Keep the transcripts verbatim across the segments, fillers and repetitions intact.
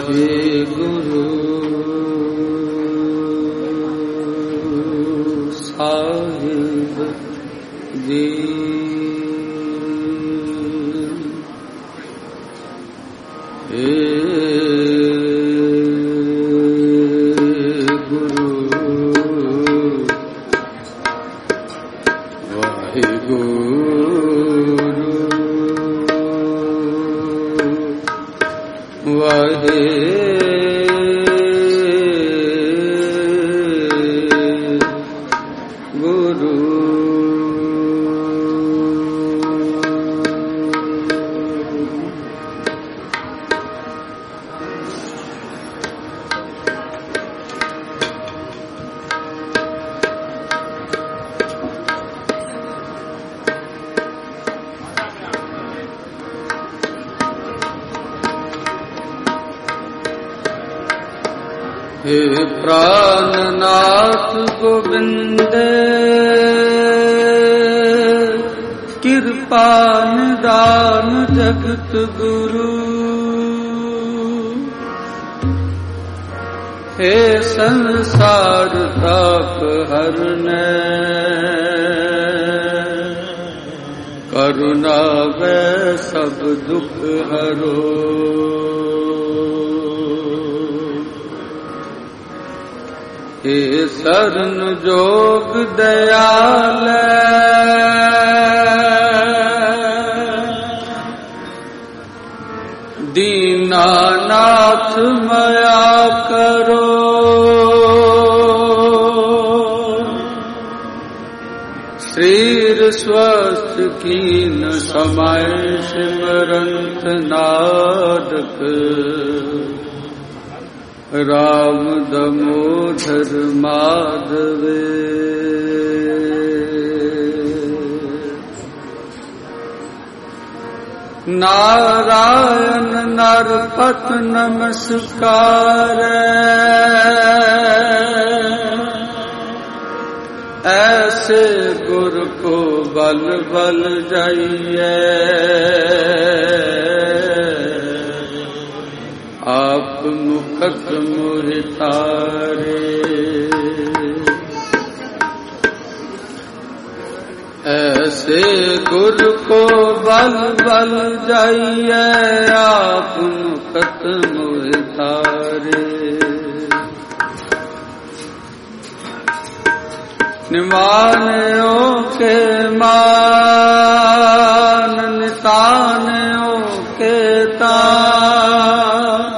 वाहेगुरु साहिब जी। हे गुरु वाहेगुरु वाहे गुरु। हे प्राणनाथ गोविंद कृपा निदान जगत गुरु। हे संसार ताप हरने करुणा वे सब दुख हरो। हे शरण जोग दयाल दीनानाथ मया करो। शरीर स्वस्थ कीन समय सिमरंत नारक। राम दामोदर माधवे नारायण नरपत नमस्कार। ऐसे गुर को बल बल जाइए आप मुखत मोहि तारे। ऐसे गुर को बल बल जाइए आप मुखत मोहि तारे। निमानो के मान नितानो के तान।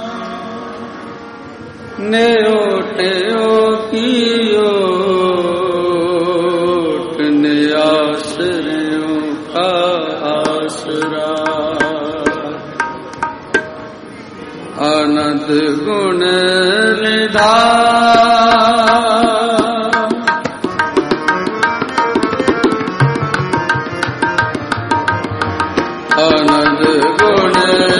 ने ओटो कियो ने आश्रयों का आसरा। आनंद गुण निधान आनंद गुण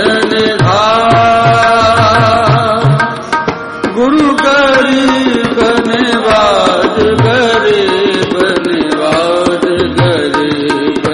निधान। गुरु गरीब निवाज गरीब निवाज गरीब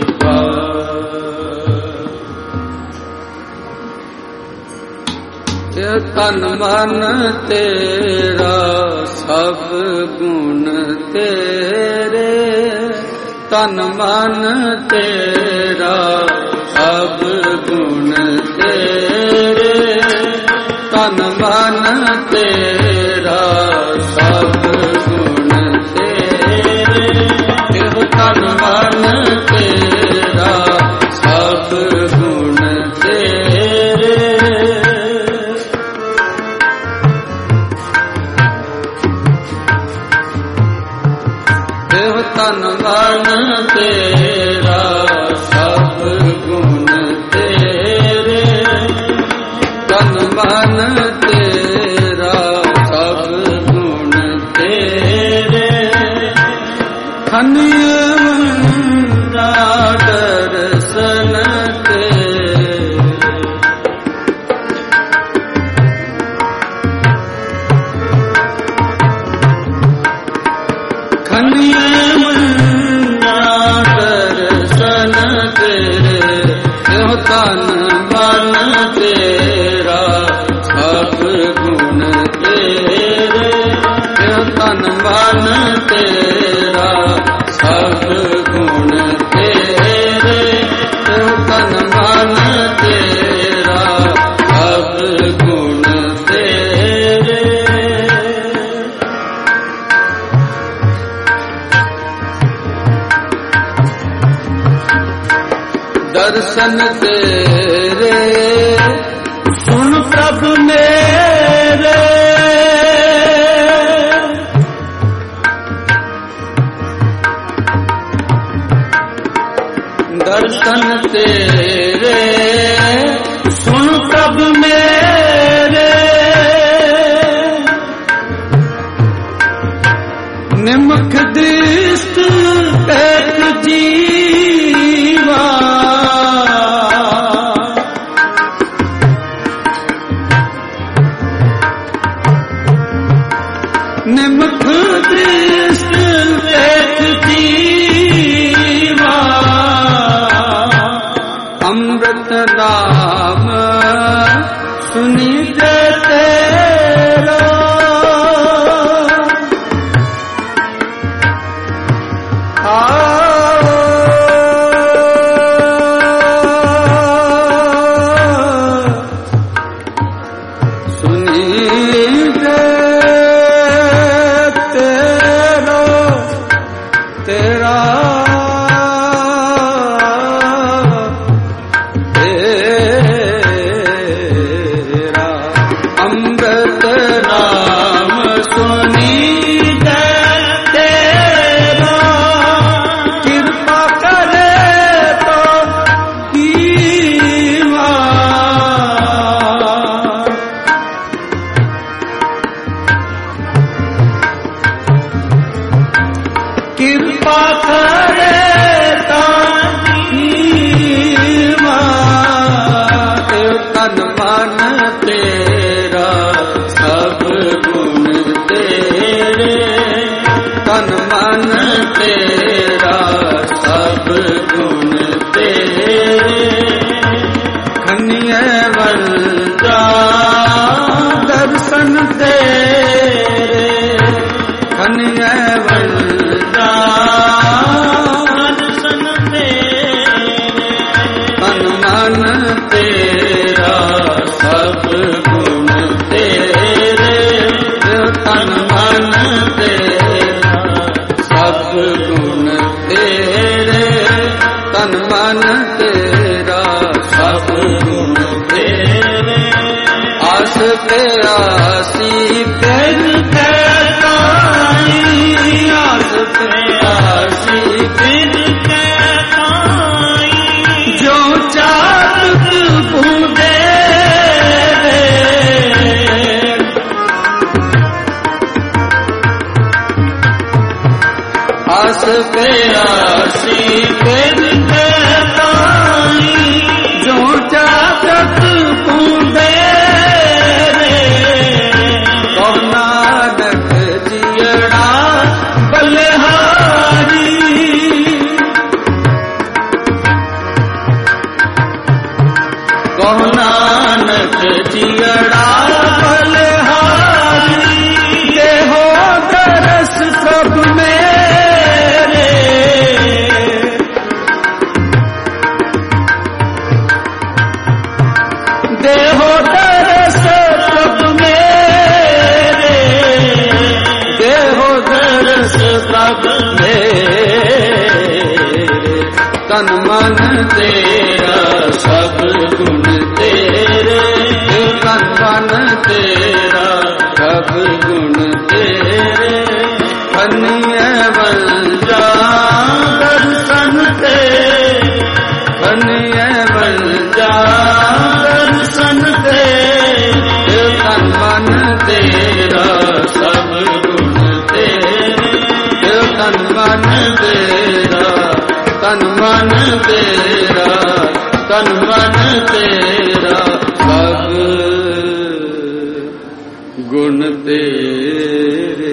निवाज। ये तन मन तेरा सब गुण तेरे। तन मन तेरा सब गुण तेरे। तन मन तेरा सब गुण तेरे। तन मन तेरा सब गुण तेरे। तन मन तेरा सब गुण तेरे। तन मन तेरा सब गुण तेरे। खनिय मंदा दर्शन तेरे। खनिय तन मन तेरा दर्शन तेरे सुन प्रभु मेरे, दर्शन तेरे सुन प्रभु मेरे, निमख दृष्ट एक जीवा, निमख दृष्ट एक जीवा, अमृत नाम सुनी दे तेरा, कृपा करे तानीवा, तन मन तेरा सब गुण तेरे, तन मन तेरा सब गुण तेरे, खनिये वंजा दर्शन तेरे, खनिये वंजा दर्शन तेरे, तन मन तेरा सब गुण तेरे, तन मन तेरा सब गुण तेरे, तन मन तेरा सब गुण तेरे, आस पे आसी फिर कहताई, आस पे आसी फिर कहताई, जो चाँद बूंदे आस पे आसी फिर कहताई, जो चाँद बूंदे नानक जियड़ा बलिहारी, कहो नानक जियड़ा बलिहारी, देहो दरस प्रभु मेरे, देहो दरस प्रभु मेरे, देहो दरस प्रभु मेरे, तन मन तेरा सब गुण तेरे, तन मन तेरा सब गुण तेरे, खनिये वंजा दर्शन तेरे, खनिये वंजा दर्शन तेरे, तन मन तेरा सब गुण तेरे, तन मन तेरा, तन मन तेरा, तन मन तेरा सब गुण तेरे।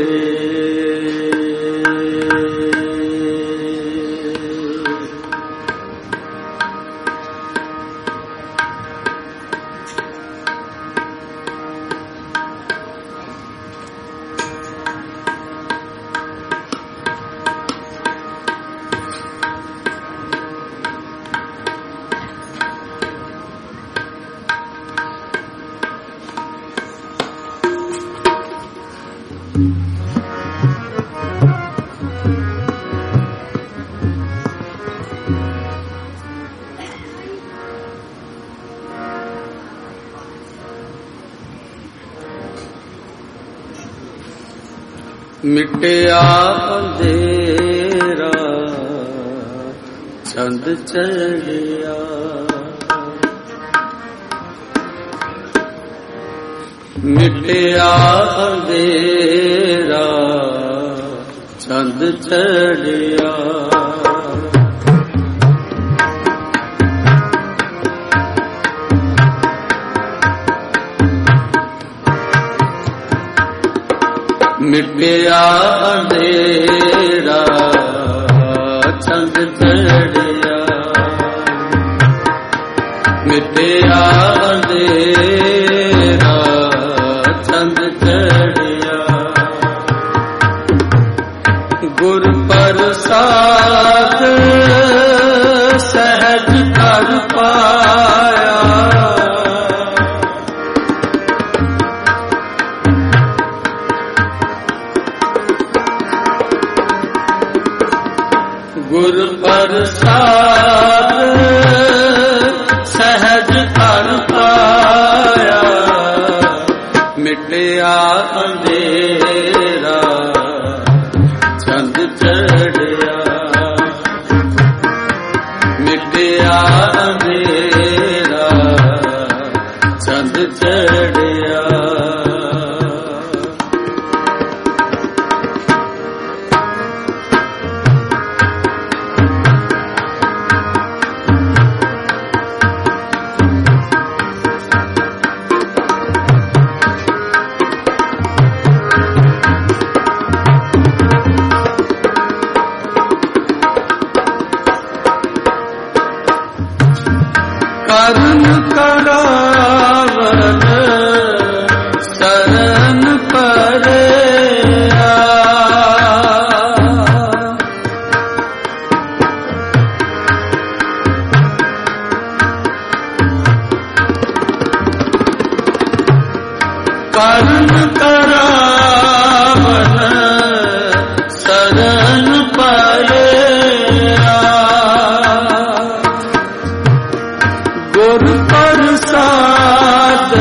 ਮਿਟਿਆ ਅੰਧੇਰਾ ਚੰਦ ਚੜ੍ਹਿਆ। ਮਿਟਿਆ ਅੰਧੇਰਾ ਚੰਦ ਚੜ੍ਹਿਆ। ਮਿਟਿਆ ਅੰਧੇਰਾ ਚੰਦ ਚੜ੍ਹਿਆ। ਮਿਟਿਆ ਅੰਧੇਰਾ ਚੰਦ ਚੜ੍ਹਿਆ। ਗੁਰ ਪ੍ਰਸਾਦ ਸਹਿਜ ਕਰ ਪਾਇਆ। ਗੁਰ ਪ੍ਰਸਾਦ ਸਹਿਜ ਕਰ ਪਾਇਆ। ਮਿਟਿਆ ਅੰਧੇਰਾ ਚੰਦ ਚੜ੍ਹਿਆ। ਮਿਟਿਆ ਅੰਧੇਰਾ ਚੰਦ ਚੜ੍ਹਿਆ। ਕਰਨ ਕਰਾਵਨ ਸਰਨ ਪਰਿਆ। ਕਰਨ ਕਰਾਵਨ ਸਰਨ ਪਰਿਆ। ਗੁਰ ਪ੍ਰਸਾਦ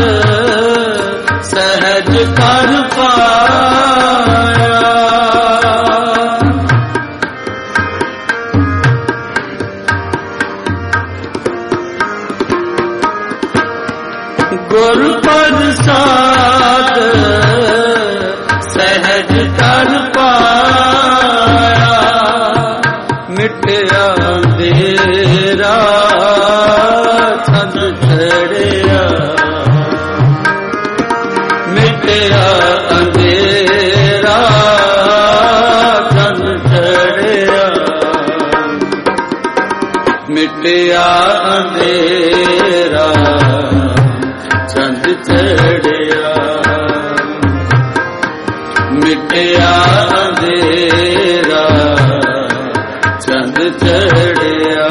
ਸਹਿਜ ਕਰ ਪਾਇਆ। ਗੁਰ ਪ੍ਰਸਾਦ ਸਹਿਜ ਕਰ ਪਾਇਆ। ਮਿਟਿਆ ਅੰਧੇਰਾ ਚੰਦ ਚੜ੍ਹਿਆ। ਮਿਟਿਆ ਅੰਧੇਰਾ ਚੰਦ ਚੜ੍ਹਿਆ। ਮਿਟਿਆ ਅੰਧੇਰਾ ਚੰਦ ਚੜ੍ਹਿਆ। ਮਿਟਿਆ ਅੰਧੇਰਾ ਚੰਦ ਚੜ੍ਹਿਆ।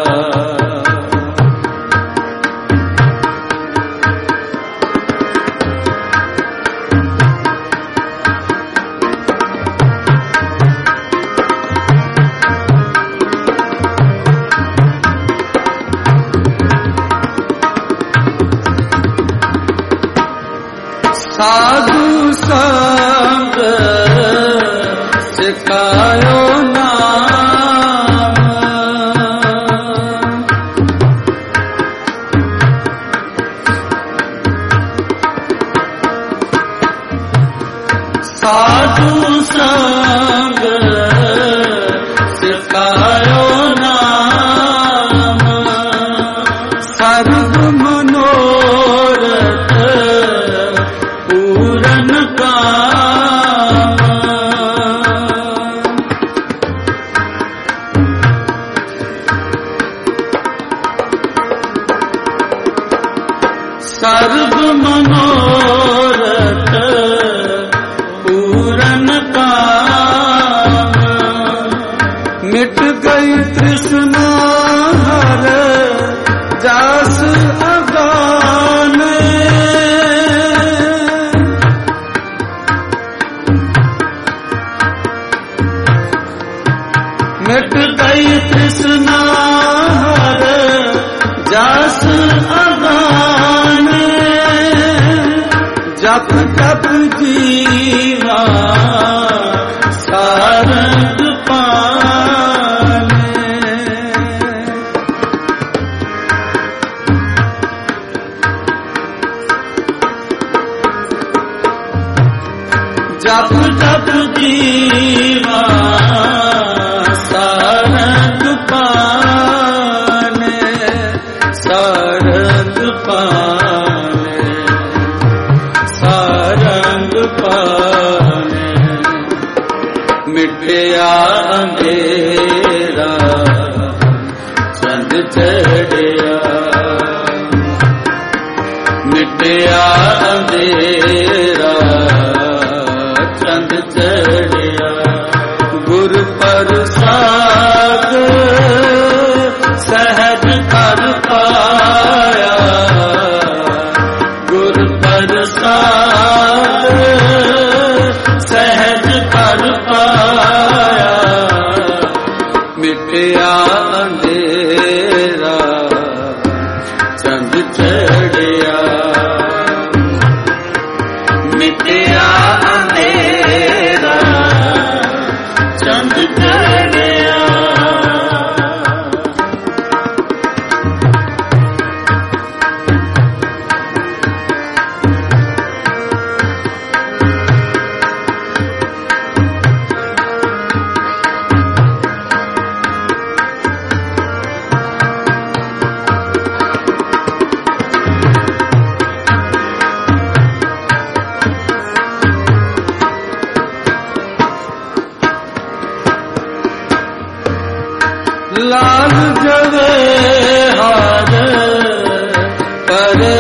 ਸਾਧੂ ਸੰਗ ਸਿਖਾਇਓ ਨਾਮ। ਸਾਧੂ ਸੰਗ ਸਿਖਾਇਓ ਨਾਮ। ਸਰਬ ਮਨੋਰਥ ਪੂਰਨ ਕਾਮ। ਸਰਬ ਮਨੋਰਥ ਪੂਰਨ ਕਾਮ। ਮਿਟ ਗਈ ਤ੍ਰਿਸ਼ਨਾ ਹਰ ਜਾਸ ਅਗਾਨੇ। ਮਿਟ ਗਈ ਤ੍ਰਿਸ਼ਨਾ ਹਰ ਜਾਸ ਅਗਾਨੇ। ਜਪ ਤਪ ਜੀਵਾ जीवा सारंग पाने सारंग पाने सारंग पाने मिटया अंधेरा चंद चढ़िया मिटया अंधेरा चंद चढ़िया गुरु प्रसाद सहज कर पाया गुरु प्रसाद सहज कर पाया मिटया अंधेरा चंद चढ़िया मिटया अंधेरा चंद चढ़िया लाल जवे हार परे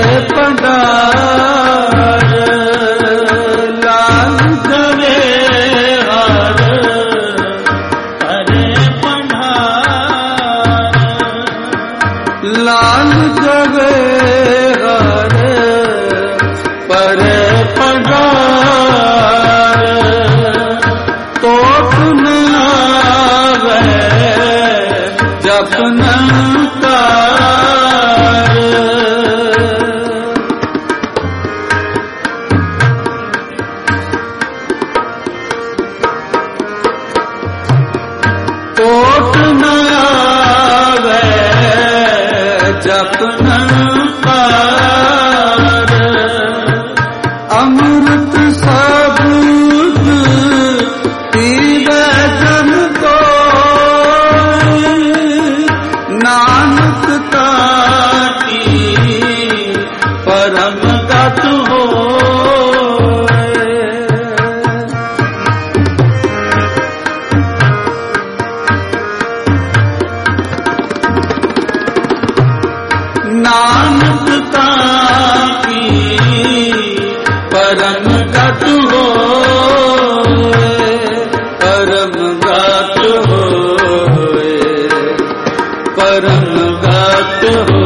पंडार लाल जवे हार परे पंडार लाल जवे हार परे पंडार तो अपना कार कोट न आवे जपना कार अमृत सबूत पीवे जन को नानक ताकी परम गत हो नानक ताकी परम गत हो परम गत हो परम गत हो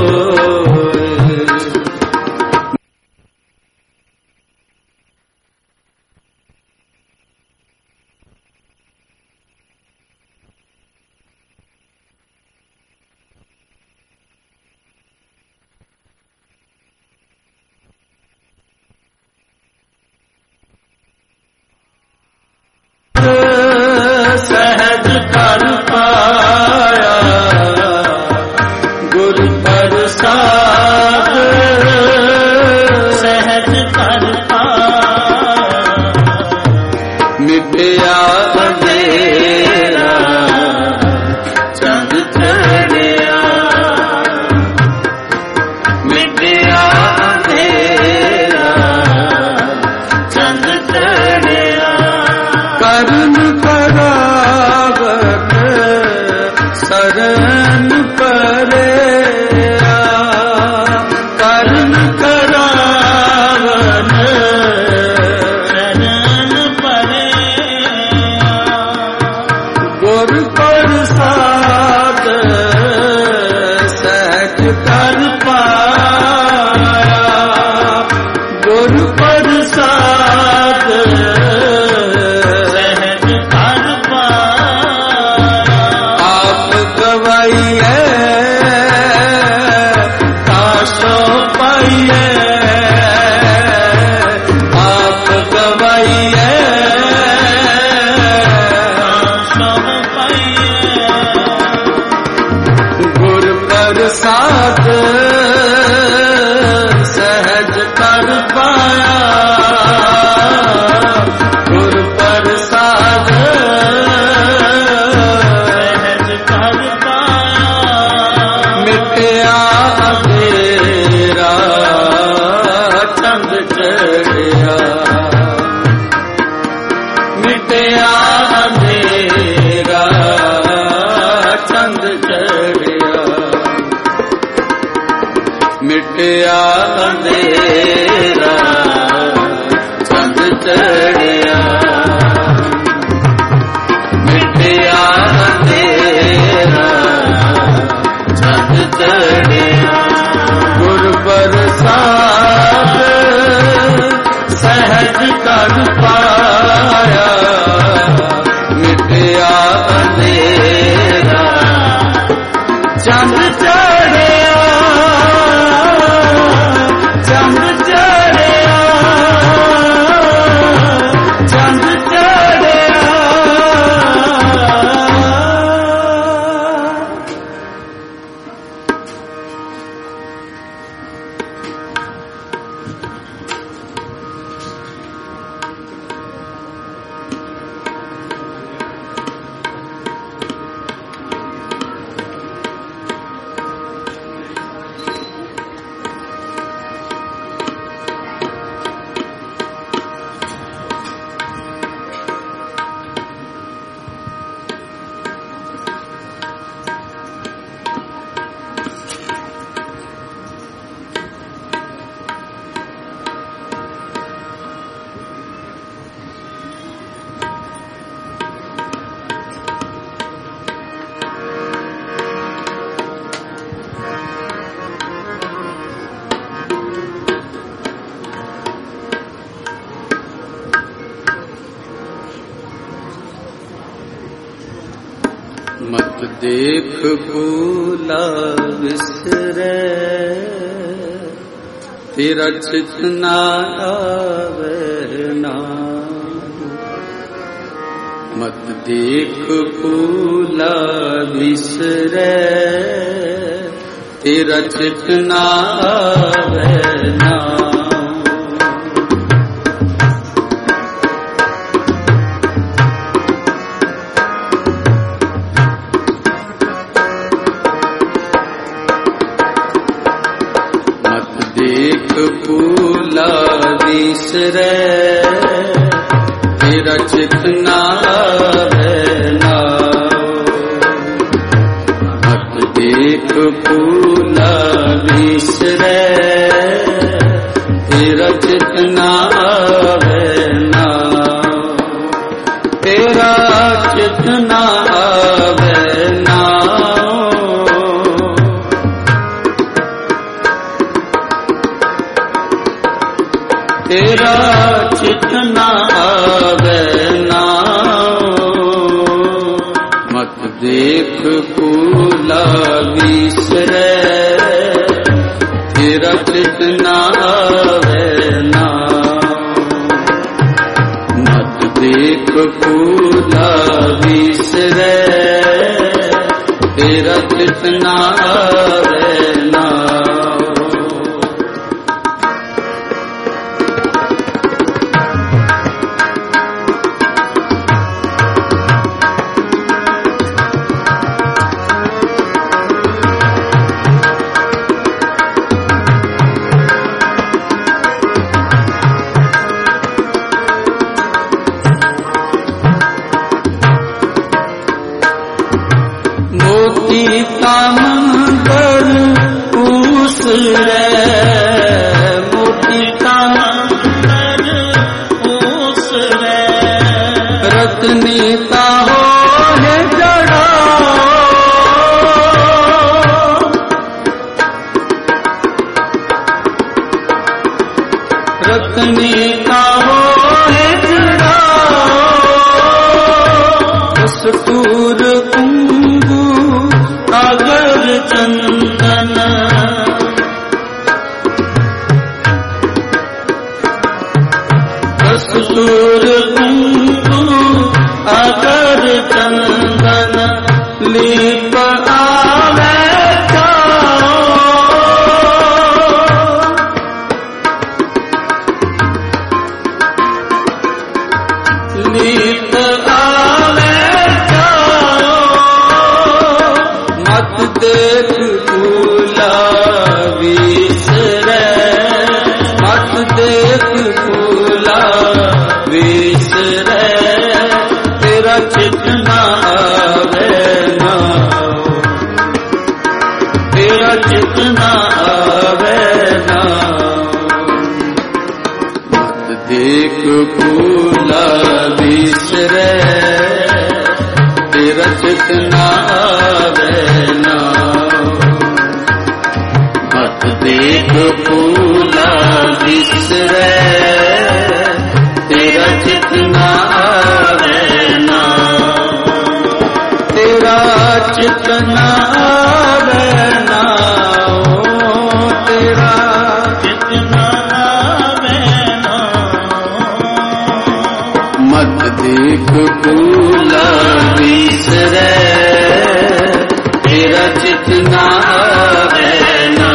सहज कर पाया गुरु प्रसाद सहज कर पाया मिटया अंधेरा चंद चढ़िया मिटया अंधेरा चंद चढ़िया करुण करावत शरण परे करुण करावन शरण परे मिटया अंधेरा चंद चढ़िया, मिटया अंधेरा चंद चढ़िया। गुर बरसात सहज कर पाया, मिटया अंधेरा चंद चढ़िया, चंद चढ़िया, चंद चढ़िया। मत देख भूला विसरे, तेरा चित ना आवे नाम। मत देख भूला विसरे, तेरा चित ना आवे नाम। भूला विसरे, तेरा चित ना आवे नाम। मत देख भूला विसरे, तेरा चित ना आवे नाम। तेरा चित ना आवे नाम, तेरा चित ना आवे नाम। मत देख भूला विसरे, तेरा चित ना आवे नाम। मत देख भूला विसरे, तेरा चित ना आवे नाम। मोती का मंदिर पूस रे, मोती का मंदिर पूस रे। रत्नी का हो है जड़ा, रत्नी का हो है जड़ा। कस्तूर कुंगू कागर चंदन, कस्तूर कुंगू कागर चंदन। लीप आवे जाओ, लीप आवे जाओ। मत देख भूला विसरे, मत देख भूला विसरे। तेरा चित ना आवे नाम, तेरा चित ना आवे फूला बिसरे तेरा चित ना आवे ना। मत देख फूला बिसरे तेरा चित ना आवे ना। तेरा चित ना आवे ना ओ तेरा चित ना आवे ना। मत देख फूला बिसरे तेरा चित ना आवे ना।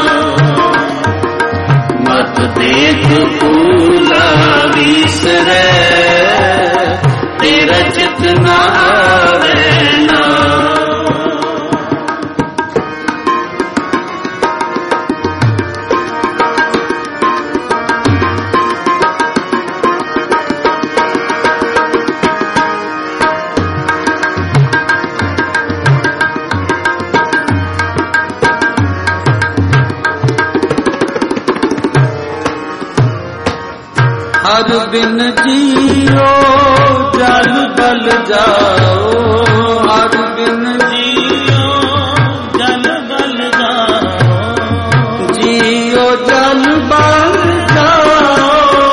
मत देख फूला बिसरे तेरा चित ना आवे ना। हर बिन जियो जल बल जाओ। हर बिन जियो जल बल जाओ। जियो जल बल जाओ।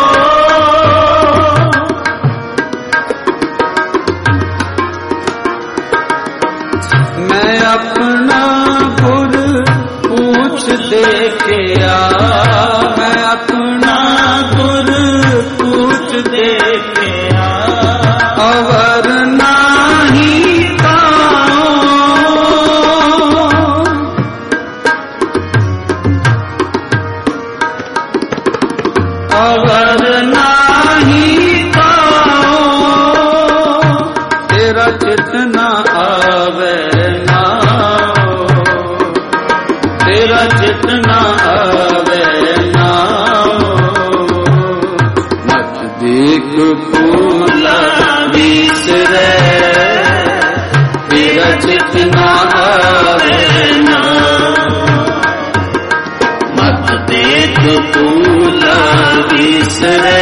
मैं अपना गुर पूछ देखे आ। मैं अपना गुर पूछ देखे आ। अवर नाही पाओ। अवर नाही पाओ। तेरा चित ना आवे ना। तेरा चित ना आवे ना। देख फूला बिसरे तेरा चित ना आवे ना। मत देख फूला बिसरे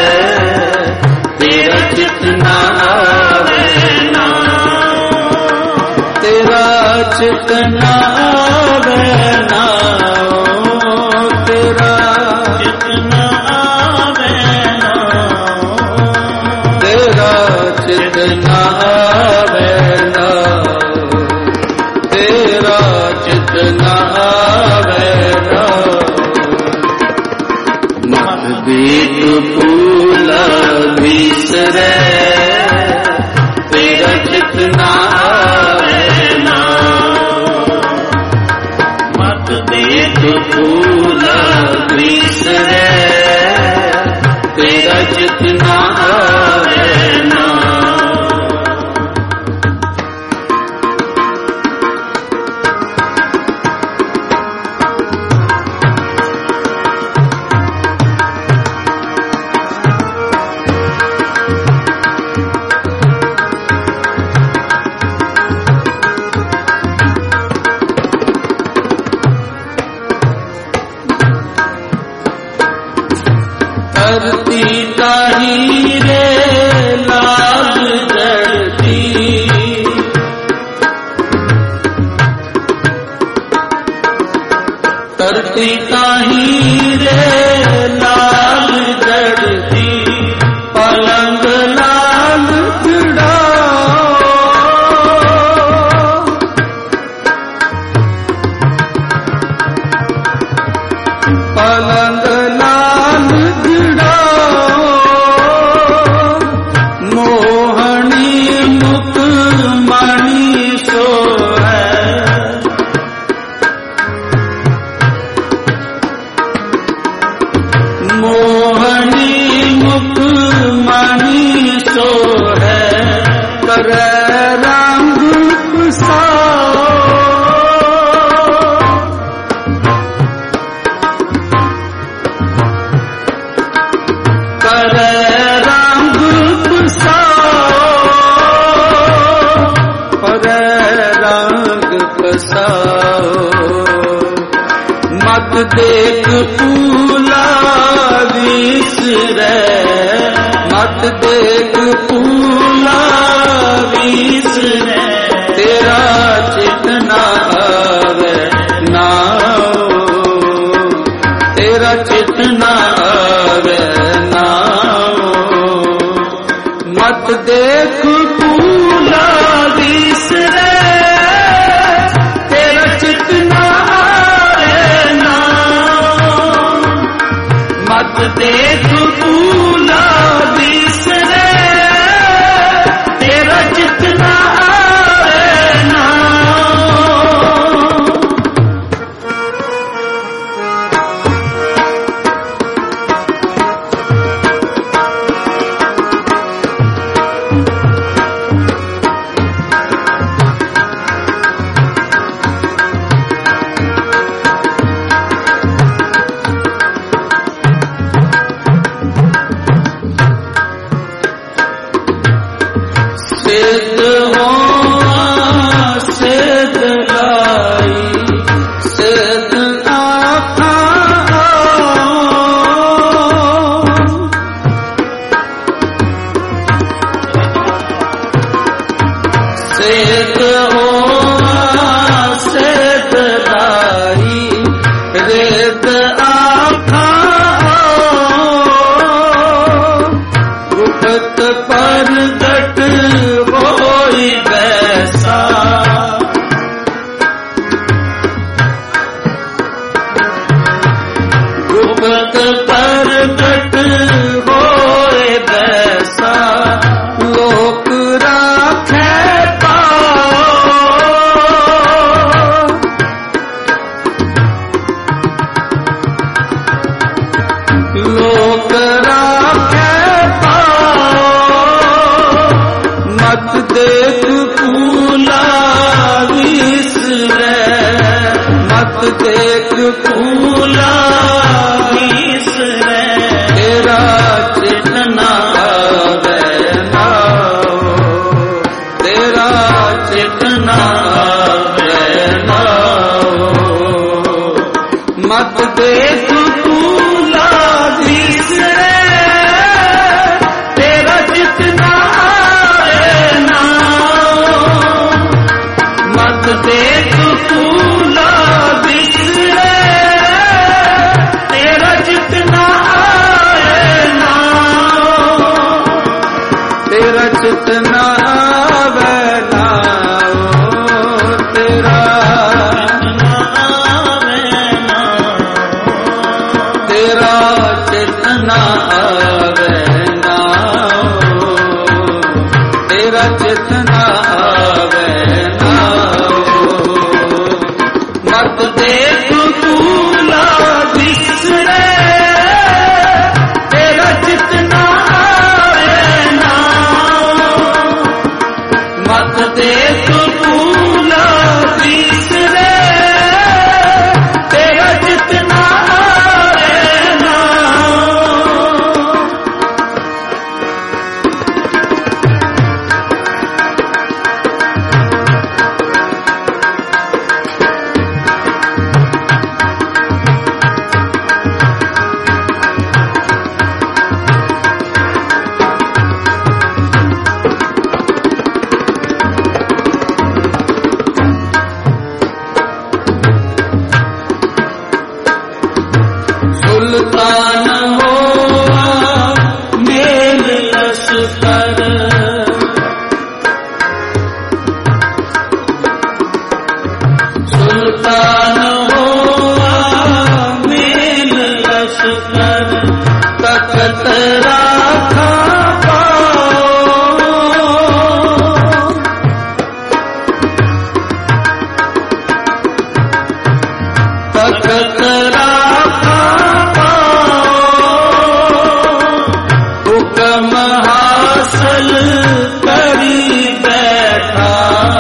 तेरा चित ना आवे ना। तेरा चित ना आवे ना ओ तेरा चित ना आवे ना। तेरा चित ना आवे ना। तेरा चित ना आवे ना। मत देख फूला बिसरे तेरा चित ना आवे ना। मत देख फूला बिसरे तेरा चित ना आवे ना। धरती का हीरे लाल जड़ती। धरती का हीरे लाल जड़ती। पलंग लाल चढ़ाओ। पलंग लाल मोहनी मुख मणि सो है। मोहनी मुख मणि सो है। कर रंग साओ। कर रंग साओ। कर रंग बसाओ। मत देख फूला बिसरे पूला विसरे तेरा चित न आवे नाओ, तेरा चित न आवे नाओ। मत देख पूला विसरे तेरा चित न आवे नाओ, मत देख पूला विसरे तेरा चित न आवे नाओ। सिद्ध हो सिद्ध लाई सिद्ध आखा सिद्ध हो सिद्ध लाई रिद्ध आखा गुप्त परगट होई वैसा गुप्त परगट होए वैसा लोक राखे पाओ, लोक राखे पाओ। मत देख पूला विसरे मत देख पूला विसरे तेरा चित न आवे नाओ, तेरा चित न आवे नाओ। मत देख पूला विसरे तेरा चित न आवे नाओ, मत देख पूला विसरे तेरा चित न आवे नाओ, तेरा चित न आवे नाओ, तेरा तेरा चित न आवे नाओ, तेरा चित न आवे नाओ। मत देख पूला विसरे तेरा चित न आवे नाओ, मत देख पूला विसरे तेरा चित न आवे नाओ। सुल्तान हो मेल लश्कर सुल्तान हो मेल लश्कर तख्त राखा पाओ, तख्त राखा हुक्म हासिल करी बैठा,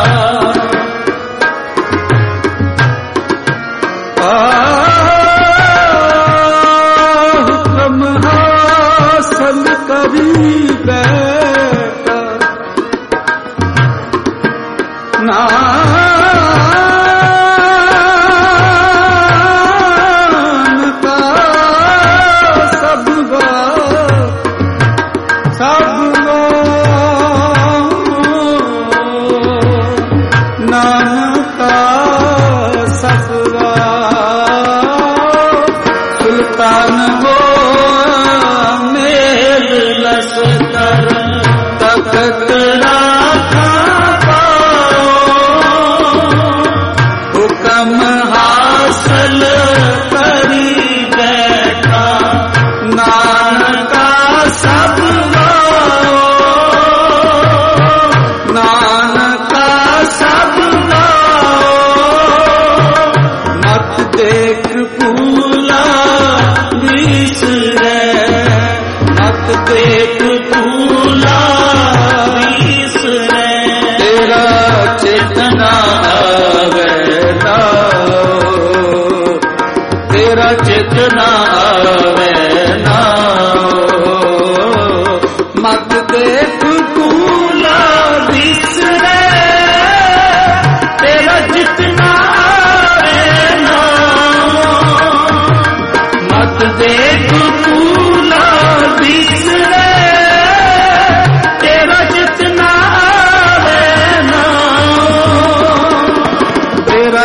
हुक्म हासिल करी बैठा। सब लोग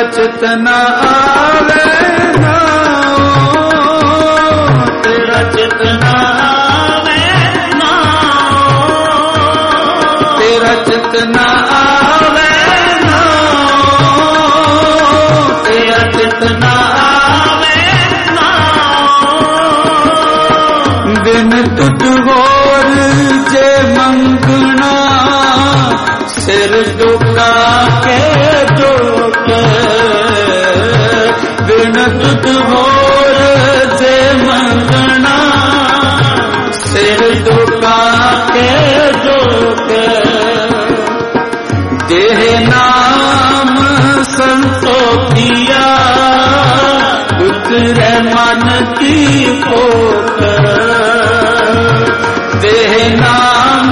चित न आवे नाओ, तेरा चित न आवे नाओ, तेरा चित न आवे नाओ, तेरा चित न आवे नाओ। बिन तुझ होर जे मंगना सिर झुका के जोक, बिन तुझ होर जे मंगना सिर झुका के जोक। देह नाम संतोखिया उतरे मन की पोक, देह नाम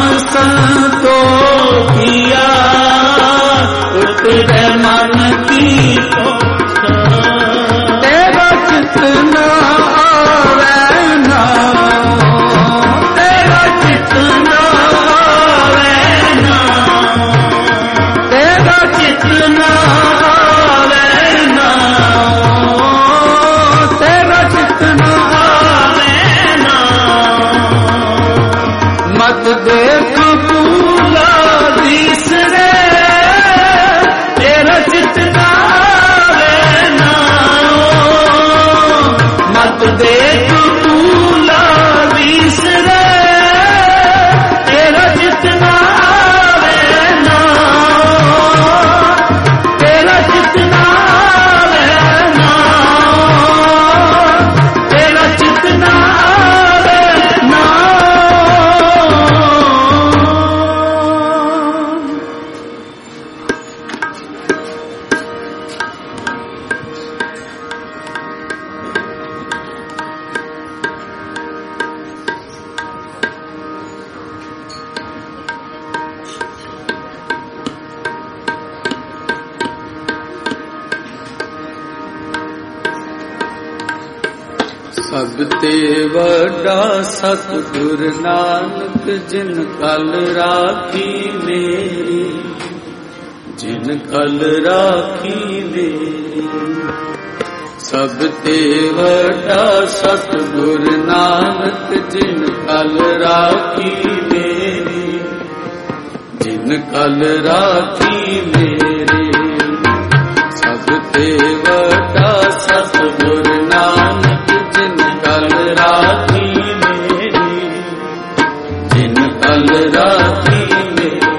संतोखिया उतरे मन की पोक। तेरा चित न आवे नाओ, तेरा चित न आवे नाओ, तेरा चित न आवे नाओ, तेरा चित न आवे नाओ। मत देख भूला तीसरे, तेरा चित न आवे नाओ। मत देख भूला तीसरे, तेरा चित न आवे नाओ, तेरा चित न आवे नाओ, तेरा चित न आवे नाओ। सब ते वड्डा सतगुर नानक जिन कल राखी मेरी, जिन कल राखी मेरी। सब ते वड्डा सतगुर नानक जिन कल राखी मेरी, जिन कल राखी मेरी। सब ते वड्डा सतगुर नानक जिन कल राखी मेरी, जिन कल राखी मेरी।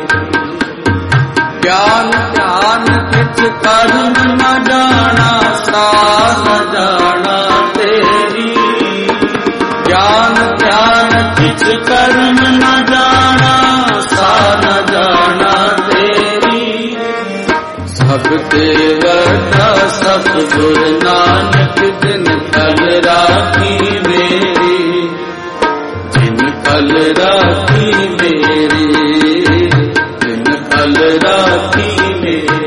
ज्ञान ध्यान किछ कर्म न जाना सा न जाना तेरी, ज्ञान ध्यान किछ कर्म न जाना सा न जाना तेरी। सब ते वड्डा सतगुर नानक जिन कल राखी मेरी, जिन कल राखी मेरी, जिन कल राखी मेरी।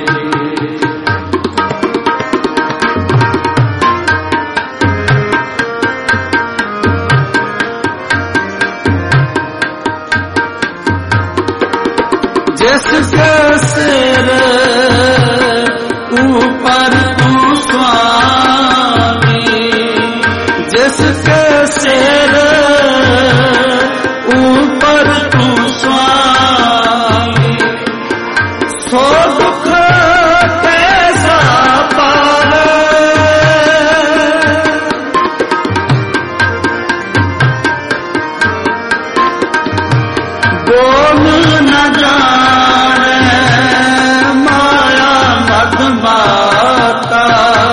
जिसके सिर ऊपर तू स्वामी, जिसके सिर ऊपर तू स्वामी, सो दुख कैसा पावे। बोल न जाने माया मधमाता,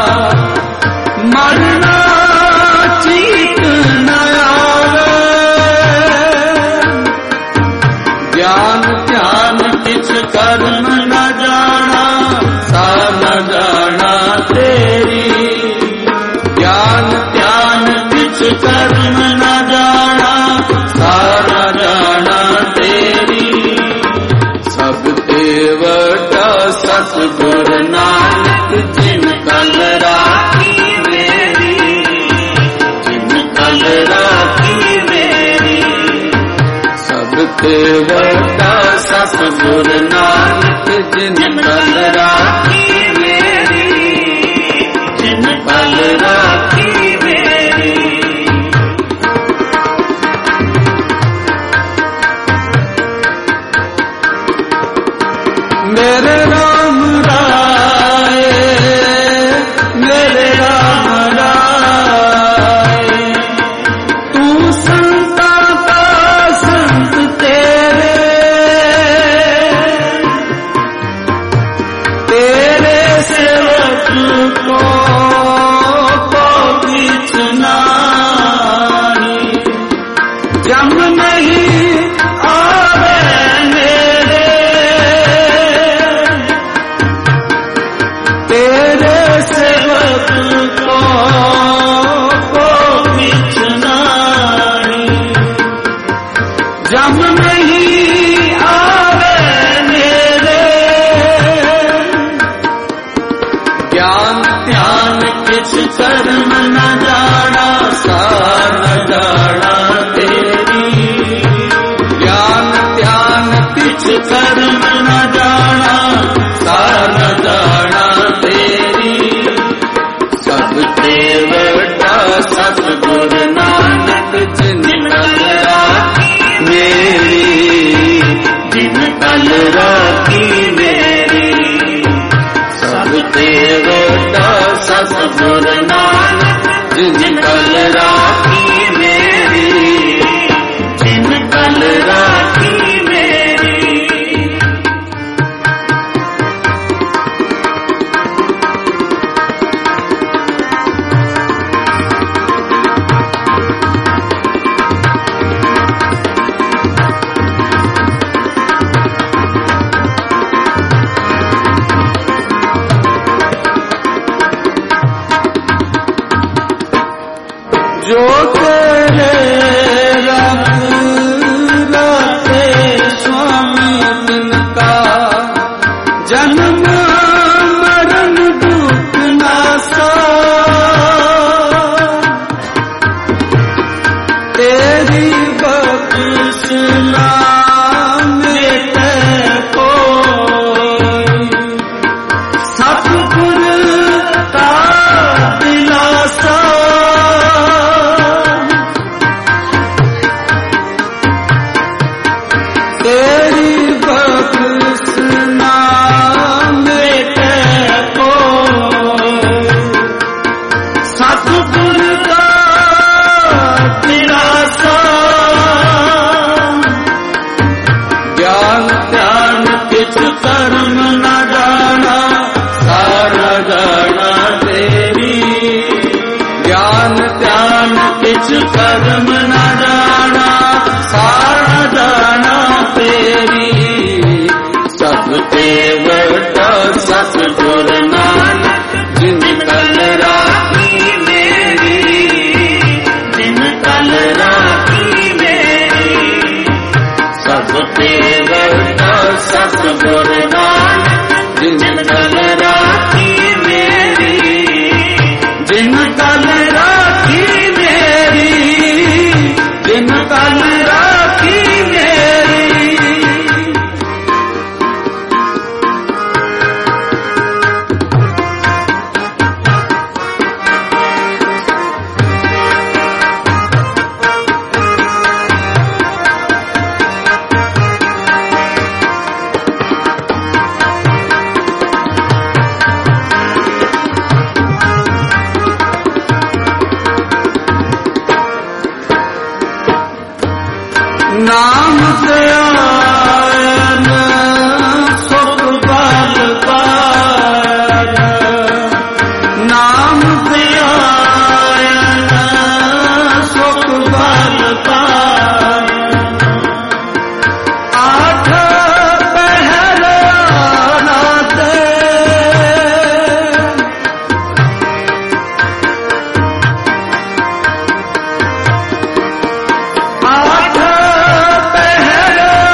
मरना चीत न आवे। ज्ञान ध्यान किछ कर्म न जाना सा न जाना तेरी, ज्ञान ध्यान किछ कर्म न जाना सा न जाना तेरी। सब ते वड्डा सतगुर नानक जिन कल राखी मेरी, जिन कल राखी मेरी। सब ते वड्डा सतगुर नानक जिन कल राखी मेरी, मेरे राम राय, मेरे राम राय, तू संता का संत तेरे, तेरे सेवक को को बिछना जम नहीं आवे मेरे, तेरे सेवक को को बिछना जम नहीं आवे मेरे, ज्ञान ध्यान किछ कर्म न जाना सार न जाना तेरी, ज्ञान ध्यान किछ कर्म न जाना सार न जाना तेरी, सब तेवटा सतगुरु नानक जिन कल राखी मेरी, जिन कल राखी मेरी, सब तेवटा सतगुरु नानक जिन कल राखी मेरी, जिन कल राखी मेरी। जो तेरे रख रखे स्वामी तिनका, जन्म मरण दुख नासा, तेरी बख्शिश मिटे कोई, सतगुर का दिलासा, तेरी बख्शिश मिटे कोई, सतगुर का दिलासा, ज्ञान ध्यान किछ कर्म न जाना सारा जाना तेरी, ज्ञान ध्यान किछ कर्म न जाना सारा जाना तेरी, सब तेवटा सतगुरु नानक जिन कल राखी मेरी, जिन कल राखी मेरी, सब तेवटा सतगुरु नानक जिन कल राखी मेरी, जिन कल राखी मेरी, जिन कल राखी मेरी। नाम से आयन सुख बल पार, नाम से आयन सुख बल पार, आठ पहर आना दे, आठ पहर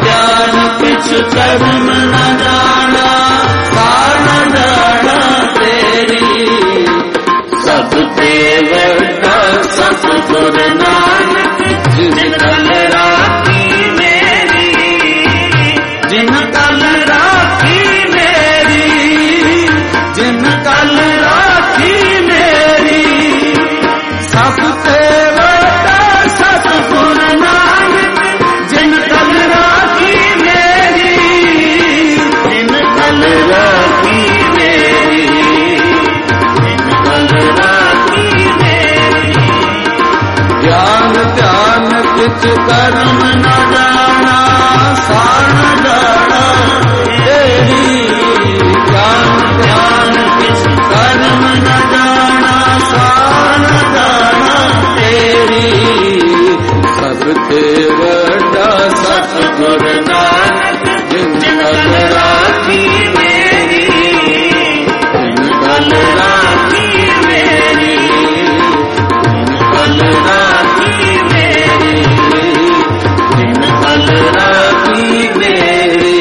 ज्ञान किछ कर्म न जाना, कान जाना तेरी। सबते वड्डा सतगुर नानक, जिन कल राखी मेरी, जिन कल राखी मेरी, जिन कल राखी मेरी। सबते वड्डा सतगुर नानक, जिन कल राखी मेरी, जिन कल राखी मेरी, जिन कल राखी मेरी। ज्ञान ध्यान किछ कर्म न जाना, सार जाना तेरी। ज्ञान ध्यान किछ कर्म न जाना, सार जाना तेरी। सबते वड्डा सतगुर नानक, जिन कल राखी मेरी, जिन कल राखी मेरी, जिन कल राखी मेरी, जिन कल राखी मेरी।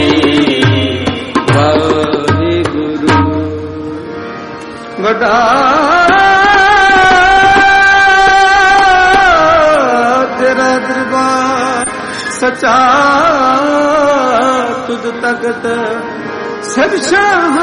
वाहिगुरु वड्डा तेरा दरबार सचा, तुझ तख्त सब शाह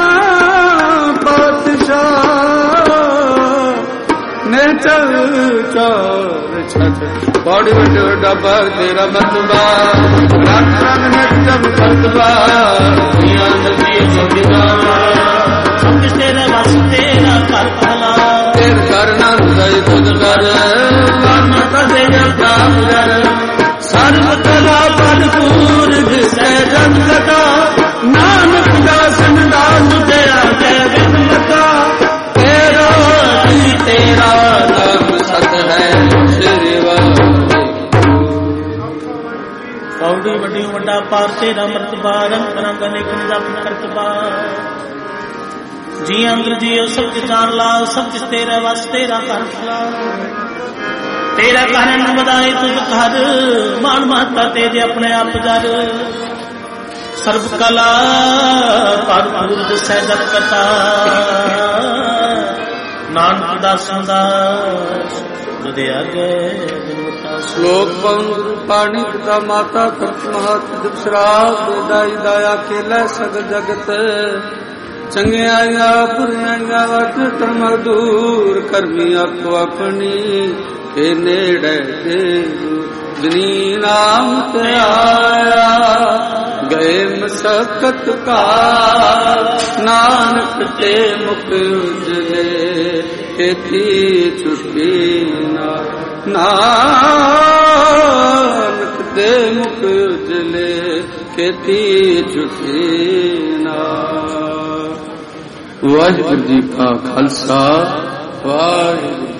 पातशाह। ने चल चौर छठ बड़ी बड़े डब्बा तेरा मतबा, रंग रंग में जब खतबा, दुनिया नदी सदिगा। सब तेरा बस तेरा कर भला, तेर करना सही तुझ कर, मन कसे जलता कर। सर्व कला भरपूर जिसे जन लगा, नानक दासन दास तेरा जय बिन लगा। तेरा ही तेरा नाम सत है श्री वाहिगुरु। पौड़ी वड्डी वड्डा पार तेरा मरतबा, रंग रंग अनेक निजात करतबा। जी अंदर जियो सब जान ला, सब किस तेरा वस तेरा कर भला। तेरा कहन बधाई तुझ घर, मान महता तेरे अपने आप जर। सर्व कला भरपूर दिसै जग कथा, नानक दासन दास तुझे आगे बिनवता। श्लोक पंग पाणी पिता माता खर्च महत दुखराग, दाई दाया केला सग जगत। चंगियाइया बुराइया वट कर्म दूर, करमी आखो अपनी के नेड़े देव। जिनी नाम ते आया गए मसकत का, नानक ते मुख उजले खेती छुट्टी ना। नानक ते मुख उजले खेती छुट्टी ना। वाहिगुरु जी का खालसा, वाहिगुरु।